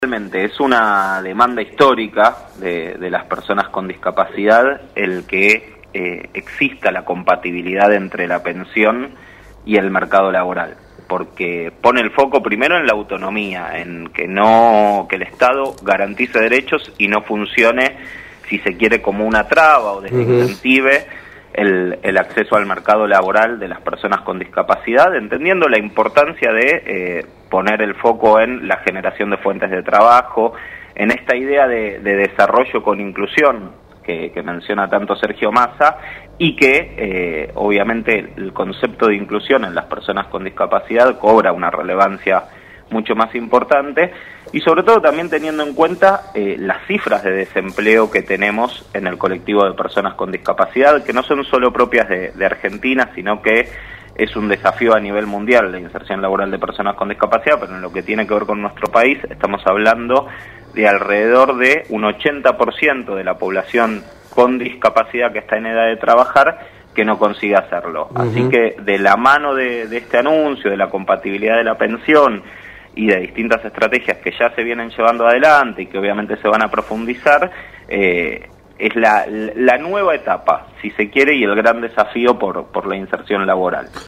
Realmente es una demanda histórica de las personas con discapacidad el que exista la compatibilidad entre la pensión y el mercado laboral, porque pone el foco primero en la autonomía, en que el Estado garantice derechos y no funcione, si se quiere, como una traba o desincentive el acceso al mercado laboral de las personas con discapacidad, entendiendo la importancia de poner el foco en la generación de fuentes de trabajo, en esta idea de desarrollo con inclusión que menciona tanto Sergio Massa, y que obviamente el concepto de inclusión en las personas con discapacidad cobra una relevancia mucho más importante, y sobre todo también teniendo en cuenta las cifras de desempleo que tenemos en el colectivo de personas con discapacidad, que no son solo propias de Argentina, sino que es un desafío a nivel mundial la inserción laboral de personas con discapacidad, pero en lo que tiene que ver con nuestro país estamos hablando de alrededor de un 80% de la población con discapacidad que está en edad de trabajar que no consigue hacerlo. Así que de la mano de este anuncio, de la compatibilidad de la pensión y de distintas estrategias que ya se vienen llevando adelante y que obviamente se van a profundizar, es la nueva etapa, si se quiere, y el gran desafío por la inserción laboral.